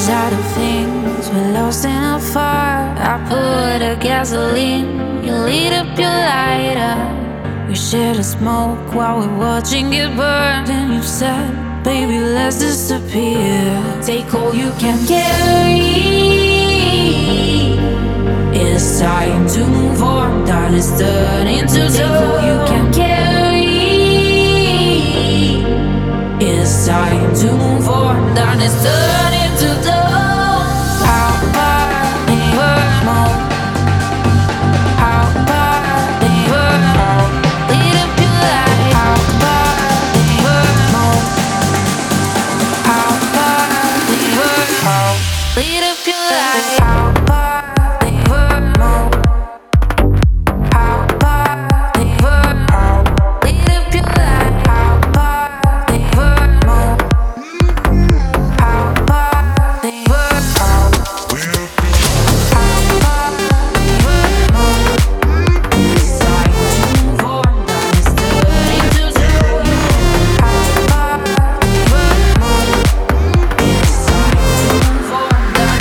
Out of things we're lost in a fire. I put a gasoline, you lit up your lighter. We shared a smoke while we're watching it burn. Then you said, baby, let's disappear. Take all you can carry. It's time to move on. That is turning to take all you can carry. It's time to move on. That is turning to the lead up your life. How far they hurt more. How far they hurt more. Lead up your life. How far they hurt more. How far they hurt more. How far they hurt more. It's time to move on. That is turning to zero. How far they hurt more. It's time to move on.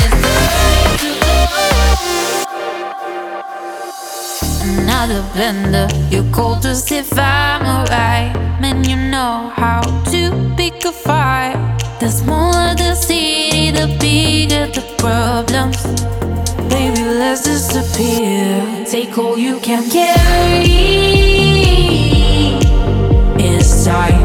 Another bender, you called to see if I'm alright. Man, you know how to pick a fight. The smaller the city, the bigger the problems. Baby, let's disappear. Take all you can carry. It's time